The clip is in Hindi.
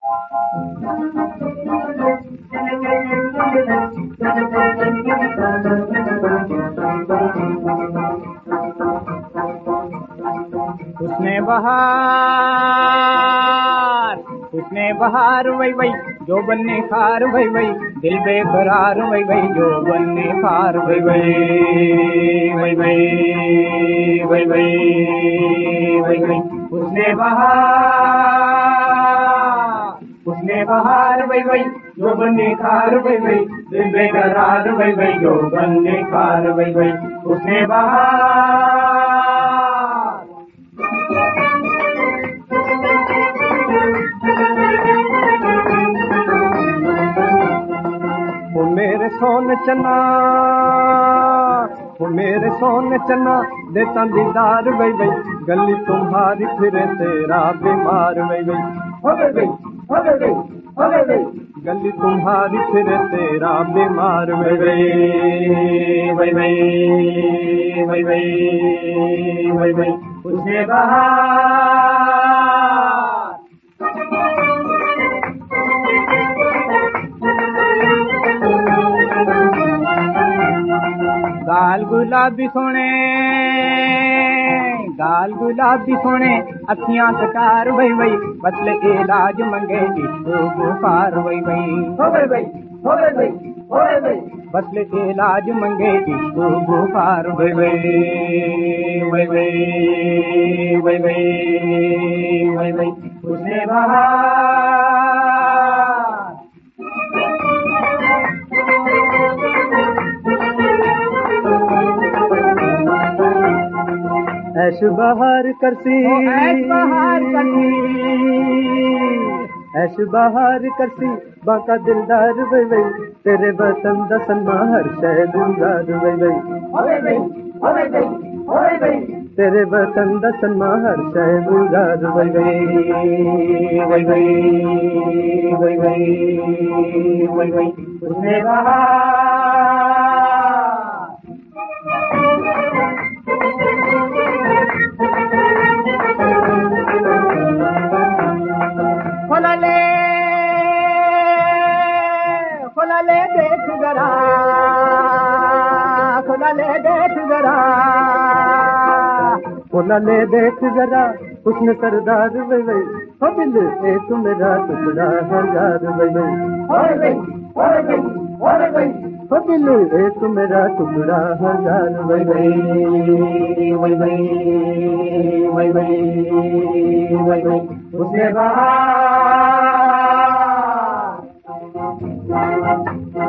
उसने बहार वही वही जो बनने खार वही वही दिल बेकरार वही वही जो बनने खार वही वही वही वही वही वही वही वही उसने बहार वही वही जो बनने खार वही वही दिल बेकरार वही वही जो बनने खार वही वही उसने बहार। वो मेरे सोने चना, वो मेरे सोने चना देता दीदार वही वही गली तुम्हारी फिरे तेरा बीमार वही वही हो गई गली तुम्हारी फिरे तेरा बीमार वही वही वही वही वही वही वही वही उसने बहार। गाल गुलाबी सोने अखियां कटार वही वही बदले इलाज मंगे इश्को बुखार वही वही हो गई बदले इलाज मंगे इश्को बुखार वही वही वही वही वही वही वही वही उसने बहार। ऐश बहार करती ऐश बहार करती बाका दिलदार वही वही तेरे वतन दसन हर शह गुलजार वही वही तेरे वतन दसन हर शह गुलजार वही वही वही वही वही वही वही वही उसने खोला ले देख जरा उसने सरदार वही वही हो दिल एक मेरा टुकड़ा हजार वही वही हो दिल एक मेरा टुकड़ा हजार वही वही वही वही वही वही वही वही उसने बहार।